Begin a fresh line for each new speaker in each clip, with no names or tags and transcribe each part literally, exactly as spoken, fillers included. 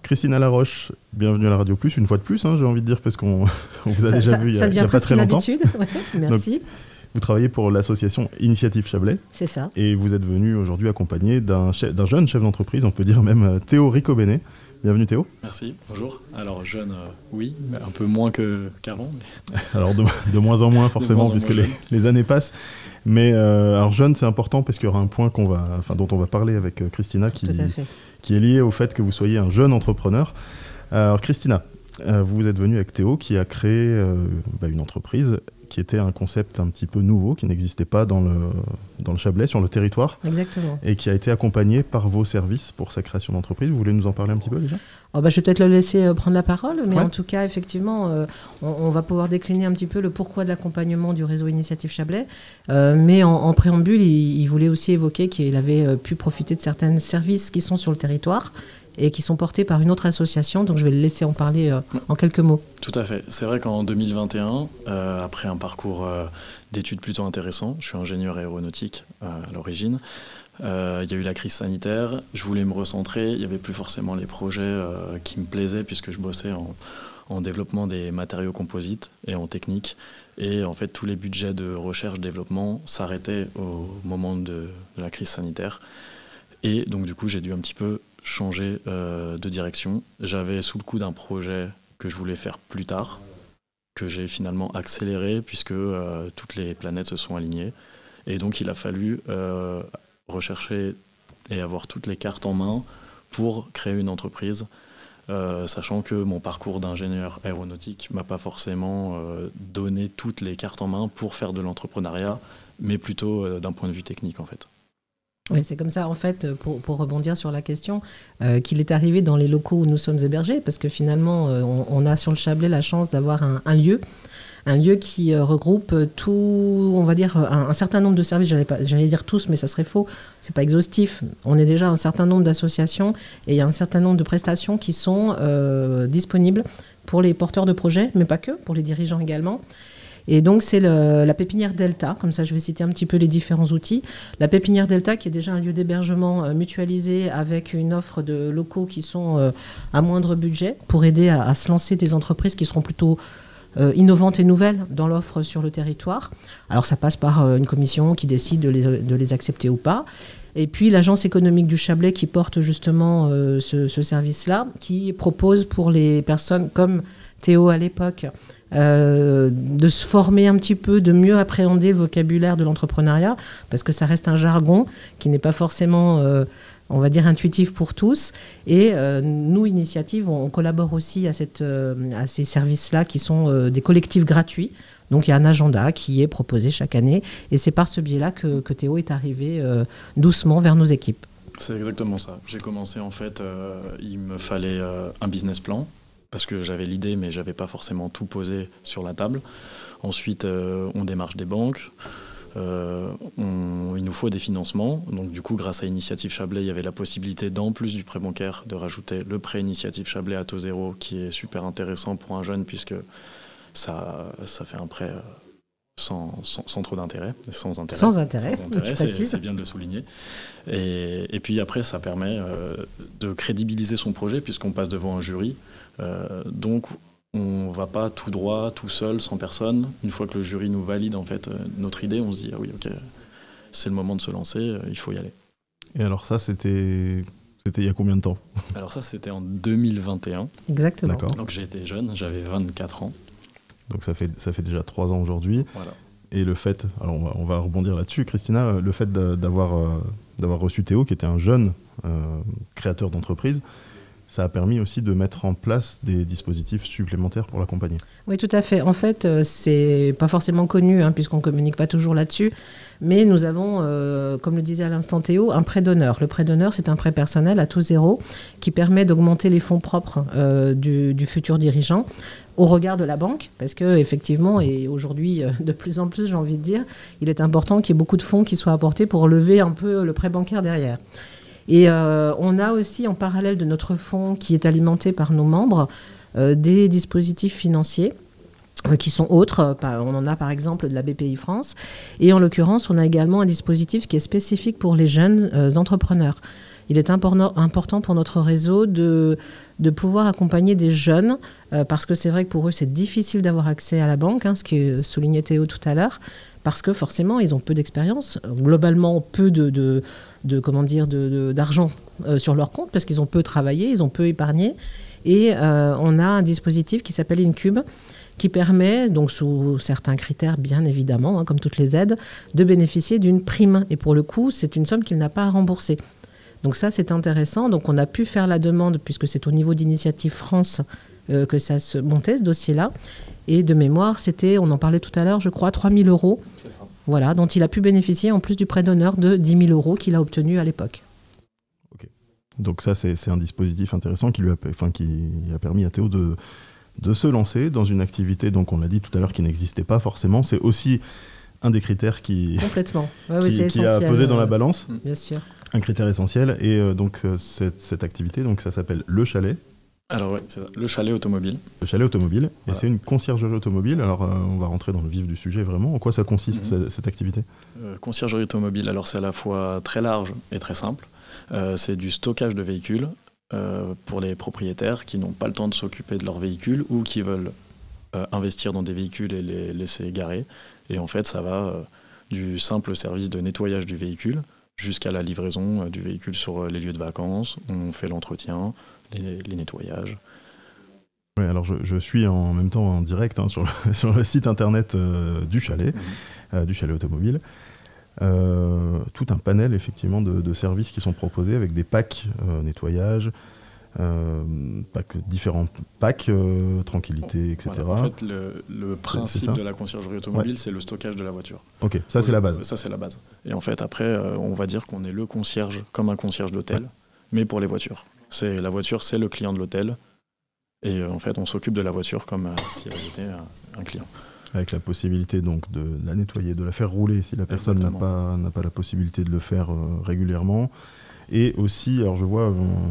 Christina Laroche, bienvenue à la Radio Plus, une fois de plus, hein, j'ai envie de dire, parce qu'on on vous a
ça,
déjà
ça,
vu il
y a,
n'y a, a pas très longtemps.
Ouais, merci.
Donc, vous travaillez pour l'association Initiative Chablais.
C'est ça.
Et vous êtes venu aujourd'hui accompagné d'un, chef, d'un jeune chef d'entreprise, on peut dire même Théo Ricobene. Bienvenue Théo.
Merci, bonjour. Alors jeune, euh, oui, un peu moins que, qu'avant. Mais...
Alors de, de moins en moins forcément, moins puisque moins les, les années passent. Mais euh, alors jeune, c'est important parce qu'il y aura un point qu'on va, enfin, dont on va parler avec euh, Christina qui, qui est lié au fait que vous soyez un jeune entrepreneur. Alors Christina, euh, vous êtes venue avec Théo qui a créé euh, bah, une entreprise qui était un concept un petit peu nouveau, qui n'existait pas dans le, dans le Chablais, sur le territoire.
Exactement.
Et qui a été accompagné par vos services pour sa création d'entreprise. Vous voulez nous en parler un petit peu déjà ?
Oh bah, je vais peut-être le laisser euh, prendre la parole, mais
ouais.
en tout cas, effectivement, euh, on, on va pouvoir décliner un petit peu le pourquoi de l'accompagnement du réseau Initiative Chablais. Euh, mais en, en préambule, il, il voulait aussi évoquer qu'il avait euh, pu profiter de certains services qui sont sur le territoire et qui sont portés par une autre association. Donc je vais le laisser en parler euh, en quelques mots.
Tout à fait. C'est vrai qu'en deux mille vingt et un, euh, après un parcours euh, d'études plutôt intéressant, je suis ingénieur aéronautique euh, à l'origine, euh, il y a eu la crise sanitaire, je voulais me recentrer, il n'y avait plus forcément les projets euh, qui me plaisaient puisque je bossais en, en développement des matériaux composites et en technique. Et en fait, tous les budgets de recherche-développement s'arrêtaient au moment de, de la crise sanitaire. Et donc du coup, j'ai dû un petit peu changer euh, de direction. J'avais sous le coup d'un projet que je voulais faire plus tard, que j'ai finalement accéléré puisque euh, toutes les planètes se sont alignées. Et donc il a fallu euh, rechercher et avoir toutes les cartes en main pour créer une entreprise, euh, sachant que mon parcours d'ingénieur aéronautique ne m'a pas forcément euh, donné toutes les cartes en main pour faire de l'entrepreneuriat, mais plutôt euh, d'un point de vue technique en fait.
Oui, c'est comme ça, en fait, pour, pour rebondir sur la question, euh, qu'il est arrivé dans les locaux où nous sommes hébergés, parce que finalement, euh, on, on a sur le Chablais la chance d'avoir un, un lieu, un lieu qui euh, regroupe tout, on va dire, un, un certain nombre de services, j'allais, pas, j'allais dire tous, mais ça serait faux, c'est pas exhaustif. On est déjà un certain nombre d'associations et il y a un certain nombre de prestations qui sont euh, disponibles pour les porteurs de projets, mais pas que, pour les dirigeants également. Et donc, c'est le, la pépinière Delta, comme ça je vais citer un petit peu les différents outils. La pépinière Delta, qui est déjà un lieu d'hébergement euh, mutualisé avec une offre de locaux qui sont euh, à moindre budget pour aider à, à se lancer des entreprises qui seront plutôt euh, innovantes et nouvelles dans l'offre sur le territoire. Alors, ça passe par euh, une commission qui décide de les, de les accepter ou pas. Et puis, l'Agence économique du Chablais qui porte justement euh, ce, ce service-là, qui propose pour les personnes comme Théo à l'époque, Euh, de se former un petit peu, de mieux appréhender le vocabulaire de l'entrepreneuriat, parce que ça reste un jargon qui n'est pas forcément, euh, on va dire, intuitif pour tous. Et euh, nous, Initiative, on, on collabore aussi à, cette, euh, à ces services-là qui sont euh, des collectifs gratuits. Donc il y a un agenda qui est proposé chaque année, et c'est par ce biais-là que, que Théo est arrivé euh, doucement vers nos équipes.
C'est exactement ça. J'ai commencé, en fait, euh, il me fallait euh, un business plan, parce que j'avais l'idée, mais je n'avais pas forcément tout posé sur la table. Ensuite, euh, on démarche des banques. Euh, on, il nous faut des financements. Donc, du coup, grâce à Initiative Chablais, il y avait la possibilité, d'en plus du prêt bancaire, de rajouter le prêt Initiative Chablais à taux zéro, qui est super intéressant pour un jeune, puisque ça, ça fait un prêt sans, sans, sans trop d'intérêt. Sans intérêt.
Sans intérêt,
sans intérêt c'est, c'est bien de le souligner. Et, et puis après, ça permet euh, de crédibiliser son projet, puisqu'on passe devant un jury. Euh, donc on ne va pas tout droit, tout seul, sans personne. Une fois que le jury nous valide en fait, euh, notre idée, on se dit ah oui, ok, c'est le moment de se lancer, euh, il faut y aller.
Et alors ça, c'était, c'était il y a combien de temps ?
Alors ça, c'était en deux mille vingt et un.
Exactement.
D'accord.
Donc j'ai été jeune, j'avais vingt-quatre ans.
Donc ça fait, ça fait déjà trois ans aujourd'hui.
Voilà.
Et le fait, alors on va, on va rebondir là-dessus, Christina, le fait d'avoir, euh, d'avoir reçu Théo, qui était un jeune euh, créateur d'entreprise, ça a permis aussi de mettre en place des dispositifs supplémentaires pour l'accompagner.
Oui, tout à fait. En fait, euh, c'est pas forcément connu, hein, puisqu'on ne communique pas toujours là-dessus, mais nous avons, euh, comme le disait à l'instant Théo, un prêt d'honneur. Le prêt d'honneur, c'est un prêt personnel à taux zéro qui permet d'augmenter les fonds propres euh, du, du futur dirigeant au regard de la banque, parce qu'effectivement, et aujourd'hui, euh, de plus en plus, j'ai envie de dire, il est important qu'il y ait beaucoup de fonds qui soient apportés pour lever un peu le prêt bancaire derrière. Et euh, on a aussi, en parallèle de notre fonds qui est alimenté par nos membres, euh, des dispositifs financiers euh, qui sont autres. On en a par exemple de la B P I France. Et en l'occurrence, on a également un dispositif qui est spécifique pour les jeunes euh, entrepreneurs. il est important, important pour notre réseau de, de pouvoir accompagner des jeunes, euh, parce que c'est vrai que pour eux, c'est difficile d'avoir accès à la banque, hein, ce que soulignait Théo tout à l'heure, parce que forcément, ils ont peu d'expérience, globalement peu de, de, de, comment dire, de, de, d'argent euh, sur leur compte, parce qu'ils ont peu travaillé, ils ont peu épargné. Et euh, on a un dispositif qui s'appelle Incube, qui permet, donc sous certains critères bien évidemment, hein, comme toutes les aides, de bénéficier d'une prime. Et pour le coup, c'est une somme qu'il n'a pas à rembourser. Donc ça, c'est intéressant. Donc on a pu faire la demande, puisque c'est au niveau d'Initiative France euh, que ça se montait, ce dossier-là. Et de mémoire, c'était, on en parlait tout à l'heure, je crois, trois mille euros. C'est ça. Voilà, dont il a pu bénéficier en plus du prêt d'honneur de dix mille euros qu'il a obtenu à l'époque.
Ok. Donc ça, c'est, c'est un dispositif intéressant qui lui a, enfin, qui a permis à Théo de... de se lancer dans une activité, donc on l'a dit tout à l'heure, qui n'existait pas forcément. C'est aussi un des critères qui,
Complètement. Ouais,
qui,
oui, c'est
qui a pesé dans la balance.
Bien sûr.
Un critère essentiel. Et euh, donc euh, cette, cette activité, donc, ça s'appelle Le Chalet.
Alors oui, c'est ça. Le Chalet automobile.
Le Chalet automobile.
Voilà.
Et c'est une conciergerie automobile. Alors euh, on va rentrer dans le vif du sujet vraiment. En quoi ça consiste, mm-hmm. cette, cette activité
euh, Conciergerie automobile, alors c'est à la fois très large et très simple. Euh, c'est du stockage de véhicules. Euh, pour les propriétaires qui n'ont pas le temps de s'occuper de leur véhicule ou qui veulent euh, investir dans des véhicules et les laisser garer. Et en fait, ça va euh, du simple service de nettoyage du véhicule jusqu'à la livraison euh, du véhicule sur euh, les lieux de vacances. On fait l'entretien, les, les nettoyages.
Oui, alors je, je suis en même temps en direct hein, sur, le, sur le site internet euh, du chalet, mmh. euh, du chalet automobile. Euh, tout un panel effectivement de, de services qui sont proposés avec des packs euh, nettoyage, euh, packs, différents packs, euh, tranquillité, et cetera.
Voilà, en fait, le, le principe de la conciergerie automobile, ouais. c'est le stockage de la voiture.
Ok, ça c'est la base.
Ça c'est la base. Et en fait, après, euh, on va dire qu'on est le concierge comme un concierge d'hôtel, ouais. mais pour les voitures. C'est, la voiture, c'est le client de l'hôtel. Et euh, en fait, on s'occupe de la voiture comme euh, si elle était un, un client. Avec
la possibilité donc de la nettoyer, de la faire rouler si la personne n'a pas, n'a pas la possibilité de le faire euh, régulièrement. Et aussi, alors je vois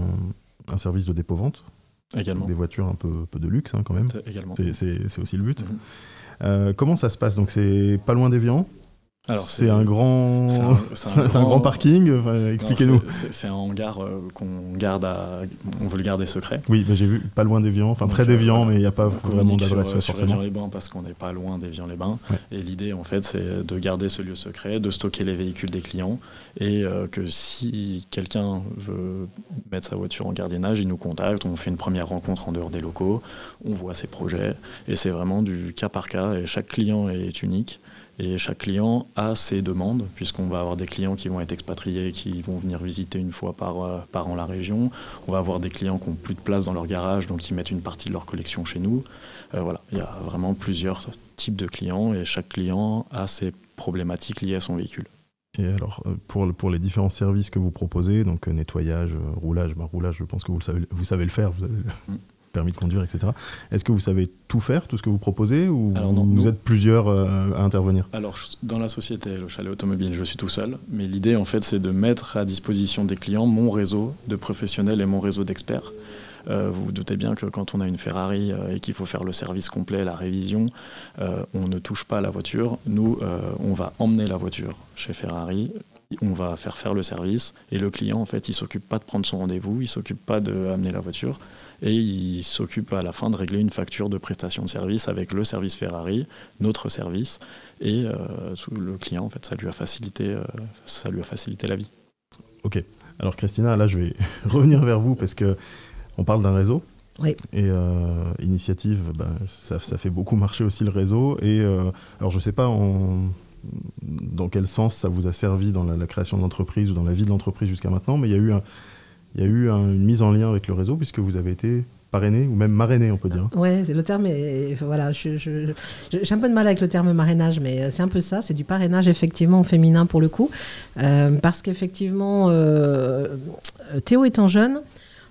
un, un service de dépôt-vente.
Également.
Des voitures un peu, peu de luxe hein, quand même.
C'est, également.
C'est, c'est, c'est aussi le but.
Mm-hmm.
Euh, comment ça se passe ? Donc c'est pas loin d'Évian ? Alors, c'est, c'est, un grand... c'est, un, c'est, un, c'est grand... un grand parking, enfin, expliquez-nous.
Non, c'est, c'est, c'est un hangar euh, qu'on garde à... On veut le garder secret.
Oui, mais j'ai vu, pas loin d'Évian, enfin donc, près d'Évian, euh, mais il n'y a pas vraiment d'adresse
sur,
sur
forcément. Sur Évian-les-Bains, parce qu'on n'est pas loin d'Évian-les-Bains. Ouais. Et l'idée, en fait, c'est de garder ce lieu secret, de stocker les véhicules des clients, et euh, que si quelqu'un veut mettre sa voiture en gardiennage, il nous contacte, on fait une première rencontre en dehors des locaux, on voit ses projets, et c'est vraiment du cas par cas, et chaque client est unique. Et chaque client a ses demandes, puisqu'on va avoir des clients qui vont être expatriés, qui vont venir visiter une fois par, euh, par an la région. On va avoir des clients qui n'ont plus de place dans leur garage, donc ils mettent une partie de leur collection chez nous. Euh, voilà, il y a vraiment plusieurs types de clients, et chaque client a ses problématiques liées à son véhicule.
Et alors, pour, pour les différents services que vous proposez, donc nettoyage, roulage, bah, roulage, je pense que vous le savez, vous savez le faire, vous avez le mm. permis de conduire, et cetera. Est-ce que vous savez tout faire, tout ce que vous proposez, ou alors non, vous nous, êtes plusieurs euh, à intervenir ?
Alors, dans la société, le chalet automobile, je suis tout seul, mais l'idée, en fait, c'est de mettre à disposition des clients mon réseau de professionnels et mon réseau d'experts. Euh, vous vous doutez bien que quand on a une Ferrari euh, et qu'il faut faire le service complet, la révision, euh, on ne touche pas à la voiture. Nous, euh, on va emmener la voiture chez Ferrari, on va faire faire le service, et le client, en fait, il ne s'occupe pas de prendre son rendez-vous, il ne s'occupe pas d'amener la voiture, et il s'occupe à la fin de régler une facture de prestation de service avec le service Ferrari, notre service, et euh, le client, en fait, ça lui a facilité, euh, ça lui a facilité la vie.
Ok. Alors Christina, là, je vais revenir vers vous parce que on parle d'un réseau.
Oui.
Et euh, Initiative, bah, ça, ça fait beaucoup marcher aussi le réseau. Et euh, alors, je ne sais pas en, dans quel sens ça vous a servi dans la, la création de l'entreprise ou dans la vie de l'entreprise jusqu'à maintenant, mais il y a eu, un, il y a eu un, une mise en lien avec le réseau puisque vous avez été parrainé ou même marrainé, on peut dire.
Oui, le terme est... Voilà, je, je, je, j'ai un peu de mal avec le terme marrainage, mais c'est un peu ça, c'est du parrainage effectivement féminin pour le coup. Euh, parce qu'effectivement, euh, Théo étant jeune,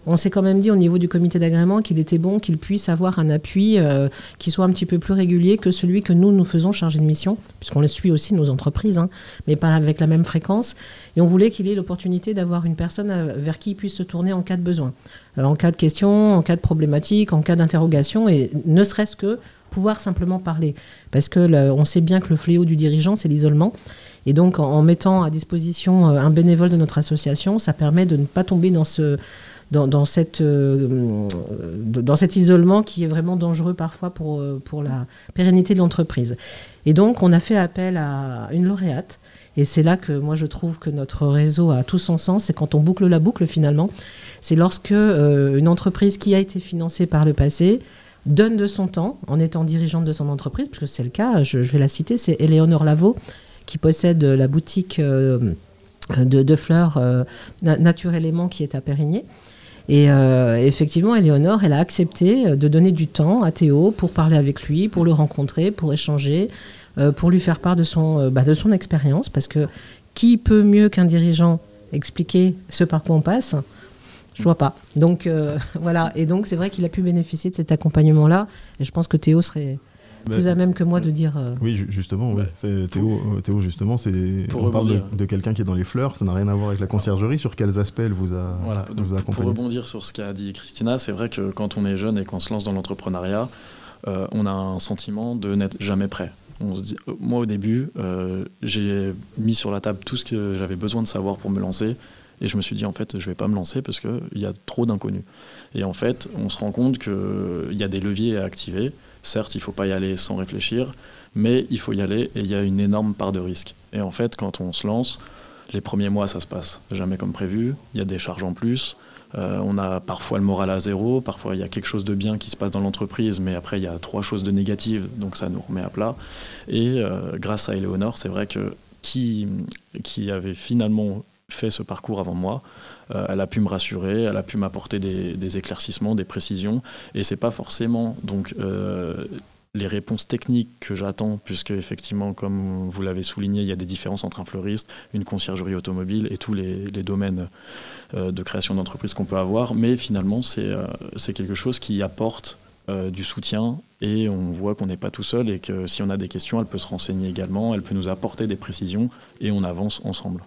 on s'est quand même dit au niveau du comité d'agrément qu'il était bon qu'il puisse avoir un appui euh, qui soit un petit peu plus régulier que celui que nous, nous faisons chargé de mission, puisqu'on le suit aussi, nos entreprises, hein, mais pas avec la même fréquence. Et on voulait qu'il ait l'opportunité d'avoir une personne vers qui il puisse se tourner en cas de besoin, euh, en cas de question, en cas de problématique, en cas d'interrogation, et ne serait-ce que pouvoir simplement parler. Parce que le, on sait bien que le fléau du dirigeant, c'est l'isolement. Et donc, en, en mettant à disposition un bénévole de notre association, ça permet de ne pas tomber dans ce... Dans, dans, cette, euh, dans cet isolement qui est vraiment dangereux parfois pour, pour la pérennité de l'entreprise. Et donc, on a fait appel à une lauréate. Et c'est là que moi, je trouve que notre réseau a tout son sens. C'est quand on boucle la boucle, finalement. C'est lorsque euh, une entreprise qui a été financée par le passé donne de son temps en étant dirigeante de son entreprise, puisque c'est le cas, je, je vais la citer, c'est Éléonore Lavaux qui possède la boutique euh, de, de fleurs euh, Nature Éléments qui est à Périgny. Et euh, effectivement, Éléonore, elle a accepté de donner du temps à Théo pour parler avec lui, pour le rencontrer, pour échanger, euh, pour lui faire part de son, euh, bah, de son expérience. Parce que qui peut mieux qu'un dirigeant expliquer ce par quoi on passe ? Je vois pas. Donc euh, voilà. Et donc c'est vrai qu'il a pu bénéficier de cet accompagnement-là. Et je pense que Théo serait plus bah, à même que moi de dire... Euh...
Oui, justement, ouais. c'est, Théo, Théo, justement, c'est, on parle de, de quelqu'un qui est dans les fleurs, ça n'a rien à voir avec la conciergerie. Sur quels aspects elle vous a,
voilà.
vous a accompagné ?
Pour rebondir sur ce qu'a dit Christina, c'est vrai que quand on est jeune et qu'on se lance dans l'entrepreneuriat, euh, on a un sentiment de n'être jamais prêt. On se dit, moi, au début, euh, j'ai mis sur la table tout ce que j'avais besoin de savoir pour me lancer. Et je me suis dit, en fait, je ne vais pas me lancer parce qu'il y a trop d'inconnus. Et en fait, on se rend compte qu'il y a des leviers à activer. Certes, il ne faut pas y aller sans réfléchir, mais il faut y aller et il y a une énorme part de risque. Et en fait, quand on se lance, les premiers mois, ça se passe jamais comme prévu. Il y a des charges en plus. Euh, on a parfois le moral à zéro. Parfois, il y a quelque chose de bien qui se passe dans l'entreprise, mais après, il y a trois choses de négatives, donc ça nous remet à plat. Et euh, grâce à Éléonore, c'est vrai que qui, qui avait finalement fait ce parcours avant moi, euh, elle a pu me rassurer, elle a pu m'apporter des, des éclaircissements, des précisions, et c'est pas forcément donc euh, les réponses techniques que j'attends, puisque effectivement, comme vous l'avez souligné, il y a des différences entre un fleuriste, une conciergerie automobile et tous les, les domaines euh, de création d'entreprise qu'on peut avoir, mais finalement c'est, euh, c'est quelque chose qui apporte euh, du soutien, et on voit qu'on n'est pas tout seul, et que si on a des questions, elle peut se renseigner également, elle peut nous apporter des précisions, et on avance ensemble.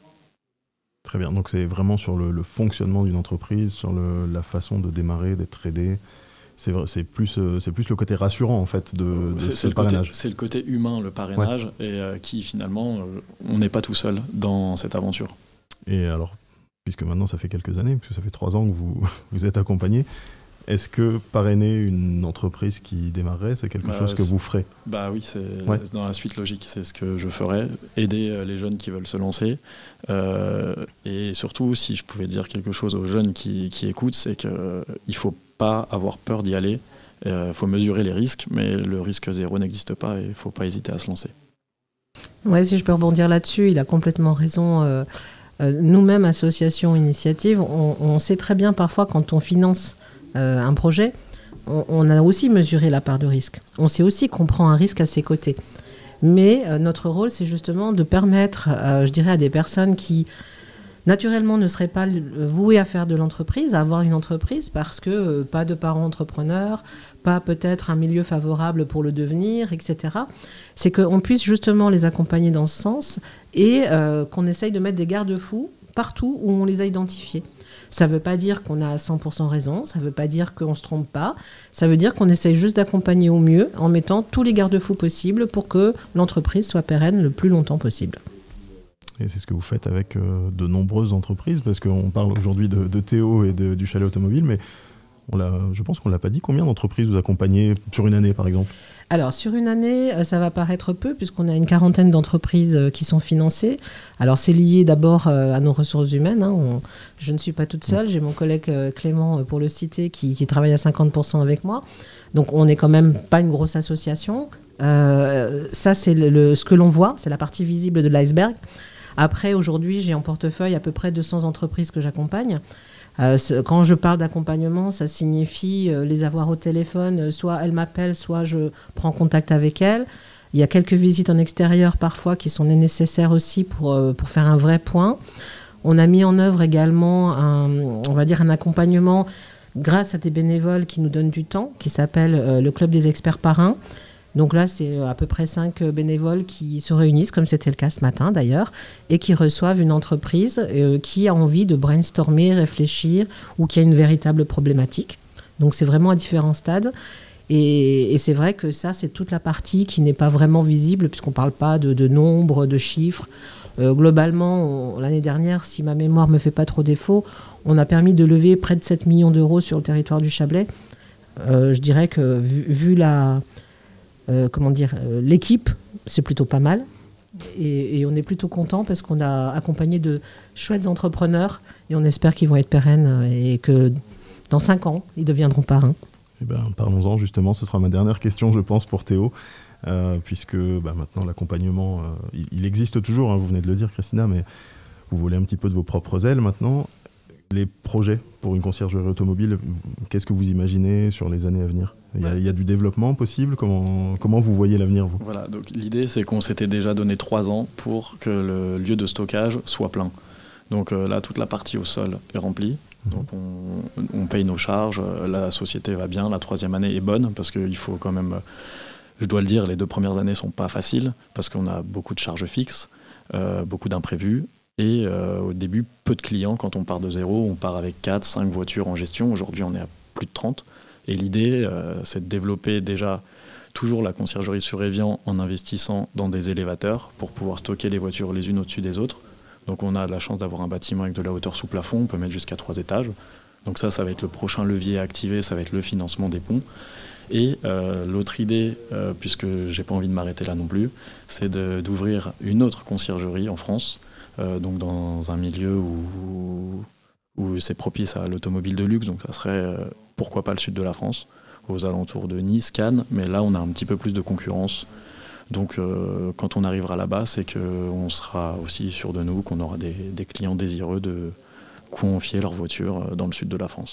Très bien, donc c'est vraiment sur le, le fonctionnement d'une entreprise, sur le, la façon de démarrer, d'être aidé. C'est, c'est, plus, c'est plus le côté rassurant en fait de, de
c'est,
ce
c'est
parrainage.
Côté, c'est le côté humain, le parrainage, ouais. et euh, qui finalement, euh, on n'est pas tout seul dans cette aventure.
Et alors, puisque maintenant ça fait quelques années, puisque ça fait trois ans que vous, vous êtes accompagné, est-ce que parrainer une entreprise qui démarrerait, c'est quelque bah, chose que
c'est,
vous ferez ?
Bah oui, c'est ouais. dans la suite logique, c'est ce que je ferais, aider les jeunes qui veulent se lancer. Euh, et surtout, si je pouvais dire quelque chose aux jeunes qui, qui écoutent, c'est qu'il euh, ne faut pas avoir peur d'y aller. Il euh, faut mesurer les risques, mais le risque zéro n'existe pas et il ne faut pas hésiter à se lancer.
Ouais, si je peux rebondir là-dessus, il a complètement raison. Euh, euh, nous-mêmes, association, initiative, on, on sait très bien parfois quand on finance Euh, un projet, on, on a aussi mesuré la part de risque. On sait aussi qu'on prend un risque à ses côtés. Mais euh, notre rôle, c'est justement de permettre, euh, je dirais, à des personnes qui, naturellement, ne seraient pas vouées à faire de l'entreprise, à avoir une entreprise, parce que euh, pas de parents entrepreneurs, pas peut-être un milieu favorable pour le devenir, et cetera. C'est qu'on puisse justement les accompagner dans ce sens et euh, qu'on essaye de mettre des garde-fous partout où on les a identifiés. Ça ne veut pas dire qu'on a cent pour cent raison, ça ne veut pas dire qu'on ne se trompe pas, ça veut dire qu'on essaye juste d'accompagner au mieux en mettant tous les garde-fous possibles pour que l'entreprise soit pérenne le plus longtemps possible.
Et c'est ce que vous faites avec euh, de nombreuses entreprises, parce qu'on parle aujourd'hui de, de Théo et de, du chalet automobile, mais on l'a, je pense qu'on ne l'a pas dit. Combien d'entreprises vous accompagnez sur une année, par exemple ?
Alors, sur une année, ça va paraître peu, puisqu'on a une quarantaine d'entreprises qui sont financées. Alors, c'est lié d'abord à nos ressources humaines. Hein. On, je ne suis pas toute seule. J'ai mon collègue Clément, pour le citer, qui, qui travaille à cinquante pour cent avec moi. Donc, on n'est quand même pas une grosse association. Euh, ça, c'est le, le, ce que l'on voit. C'est la partie visible de l'iceberg. Après, aujourd'hui, j'ai en portefeuille à peu près deux cents entreprises que j'accompagne. Euh, quand je parle d'accompagnement, ça signifie euh, les avoir au téléphone, euh, soit elles m'appellent, soit je prends contact avec elles. Il y a quelques visites en extérieur parfois qui sont nécessaires aussi pour, euh, pour faire un vrai point. On a mis en œuvre également un, on va dire un accompagnement grâce à des bénévoles qui nous donnent du temps, qui s'appelle euh, le Club des experts parrains. Donc là, c'est à peu près cinq bénévoles qui se réunissent, comme c'était le cas ce matin d'ailleurs, et qui reçoivent une entreprise euh, qui a envie de brainstormer, réfléchir, ou qui a une véritable problématique. Donc c'est vraiment à différents stades. Et, et c'est vrai que ça, c'est toute la partie qui n'est pas vraiment visible, puisqu'on ne parle pas de, de nombres, de chiffres. Euh, globalement, on, l'année dernière, si ma mémoire ne me fait pas trop défaut, on a permis de lever près de sept millions d'euros sur le territoire du Chablais. Euh, je dirais que vu, vu la... Euh, comment dire, euh, l'équipe, c'est plutôt pas mal. Et, et on est plutôt content parce qu'on a accompagné de chouettes entrepreneurs et on espère qu'ils vont être pérennes et que dans cinq ans, ils deviendront parrains.
Eh ben, parlons-en justement, ce sera ma dernière question, je pense, pour Théo, euh, puisque bah, maintenant l'accompagnement, euh, il, il existe toujours, hein, vous venez de le dire, Christina, mais vous volez un petit peu de vos propres ailes maintenant. Les projets pour une conciergerie automobile, qu'est-ce que vous imaginez sur les années à venir ? Il y a, il y a du développement possible ? Comment, comment vous voyez l'avenir, vous ?
Voilà, donc l'idée, c'est qu'on s'était déjà donné trois ans pour que le lieu de stockage soit plein. Donc euh, là, toute la partie au sol est remplie. Mmh. Donc on, on paye nos charges, la société va bien, la troisième année est bonne, parce qu'il faut quand même, je dois le dire, les deux premières années ne sont pas faciles, parce qu'on a beaucoup de charges fixes, euh, beaucoup d'imprévus. Et euh, au début, peu de clients. Quand on part de zéro, on part avec quatre, cinq voitures en gestion. Aujourd'hui, on est à plus de trente. Et l'idée, euh, c'est de développer déjà toujours la conciergerie sur Évian en investissant dans des élévateurs pour pouvoir stocker les voitures les unes au-dessus des autres. Donc on a la chance d'avoir un bâtiment avec de la hauteur sous plafond. On peut mettre jusqu'à trois étages. Donc ça, ça va être le prochain levier à activer. Ça va être le financement des ponts. Et euh, l'autre idée, euh, puisque je n'ai pas envie de m'arrêter là non plus, c'est de, d'ouvrir une autre conciergerie en France. Euh, donc dans un milieu où, où c'est propice à l'automobile de luxe, donc ça serait euh, pourquoi pas le sud de la France, aux alentours de Nice, Cannes, mais là on a un petit peu plus de concurrence. Donc euh, quand on arrivera là-bas, c'est qu'on sera aussi sûr de nous, qu'on aura des, des clients désireux de confier leur voiture dans le sud de la France.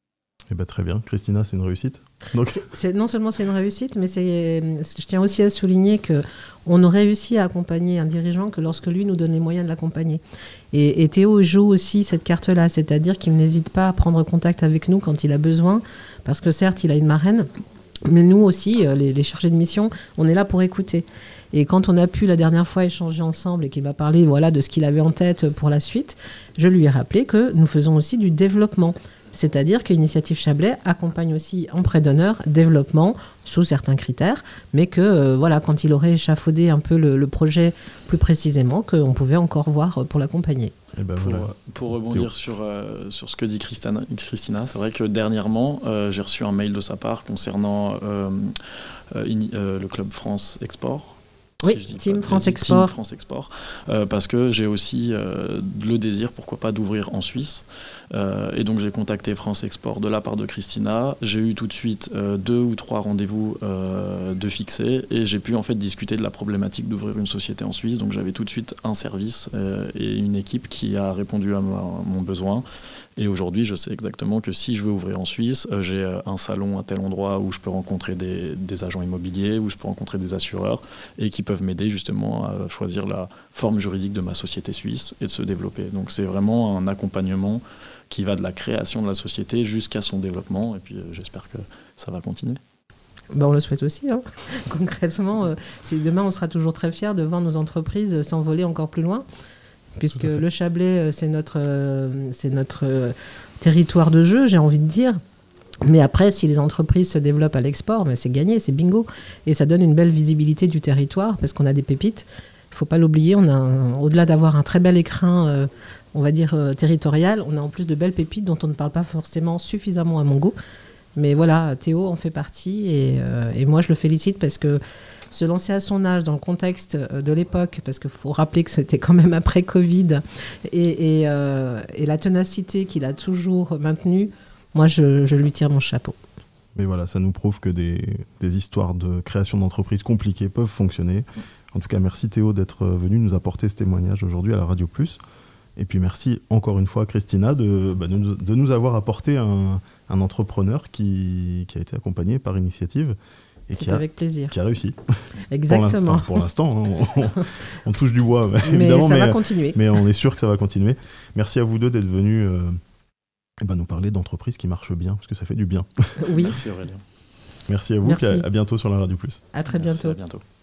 Eh ben, très bien. Christina, c'est une réussite. Donc...
c'est, c'est, non seulement c'est une réussite, mais c'est, je tiens aussi à souligner qu'on a réussi à accompagner un dirigeant que lorsque lui nous donne les moyens de l'accompagner. Et, et Théo joue aussi cette carte-là, c'est-à-dire qu'il n'hésite pas à prendre contact avec nous quand il a besoin, parce que certes, il a une marraine, mais nous aussi, les, les chargés de mission, on est là pour écouter. Et quand on a pu la dernière fois échanger ensemble et qu'il m'a parlé voilà, de ce qu'il avait en tête pour la suite, je lui ai rappelé que nous faisons aussi du développement. C'est-à-dire qu'Initiative Chablais accompagne aussi en prêt d'honneur développement sous certains critères, mais que euh, voilà, quand il aurait échafaudé un peu le, le projet plus précisément, qu'on pouvait encore voir pour l'accompagner.
Et ben
pour,
voilà.
pour rebondir sur, euh, sur ce que dit Christina, Christina, c'est vrai que dernièrement, euh, j'ai reçu un mail de sa part concernant euh, euh, in, euh, le Club France Export.
Oui, si Team France Export.
Team France Export, euh, parce que j'ai aussi euh, le désir, pourquoi pas, d'ouvrir en Suisse. Euh, et donc j'ai contacté France Export de la part de Christina. J'ai eu tout de suite euh, deux ou trois rendez-vous euh, de fixés et j'ai pu en fait discuter de la problématique d'ouvrir une société en Suisse. Donc j'avais tout de suite un service euh, et une équipe qui a répondu à, ma, à mon besoin. Et aujourd'hui, je sais exactement que si je veux ouvrir en Suisse, euh, j'ai un salon à tel endroit où je peux rencontrer des, des agents immobiliers, où je peux rencontrer des assureurs et qui peuvent m'aider justement à choisir la forme juridique de ma société suisse et de se développer. Donc c'est vraiment un accompagnement qui va de la création de la société jusqu'à son développement. Et puis euh, j'espère que ça va continuer.
Ben on le souhaite aussi. Hein. Concrètement, euh, c'est, demain, on sera toujours très fiers de voir nos entreprises s'envoler encore plus loin. Puisque le Chablais, c'est notre, euh, c'est notre euh, territoire de jeu, j'ai envie de dire. Mais après, si les entreprises se développent à l'export, ben c'est gagné, c'est bingo. Et ça donne une belle visibilité du territoire, parce qu'on a des pépites. Il ne faut pas l'oublier, on a un, au-delà d'avoir un très bel écrin, euh, on va dire, euh, territorial, on a en plus de belles pépites dont on ne parle pas forcément suffisamment à mon goût. Mais voilà, Théo en fait partie, et, euh, et moi je le félicite parce que se lancer à son âge dans le contexte de l'époque, parce qu'il faut rappeler que c'était quand même après Covid, et, et, euh, et la ténacité qu'il a toujours maintenue, moi je, je lui tire mon chapeau.
Mais voilà, ça nous prouve que des, des histoires de création d'entreprises compliquées peuvent fonctionner. En tout cas, merci Théo d'être venu nous apporter ce témoignage aujourd'hui à la Radio Plus. Et puis merci encore une fois Christina de, bah, de, nous, de nous avoir apporté un, un entrepreneur qui, qui a été accompagné par Initiative
Et c'est avec plaisir.
Qui a réussi.
Exactement.
Pour, pour l'instant, hein, on, on touche du bois, mais,
mais
évidemment.
Ça
mais,
va continuer.
Mais on est sûr que ça va continuer. Merci à vous deux d'être venus euh, eh ben, nous parler d'entreprises qui marchent bien, parce que ça fait du bien.
Oui.
Merci Aurélien.
Merci à vous.
Merci.
À, à bientôt sur la Radio Plus.
À très
Merci,
bientôt.
À bientôt.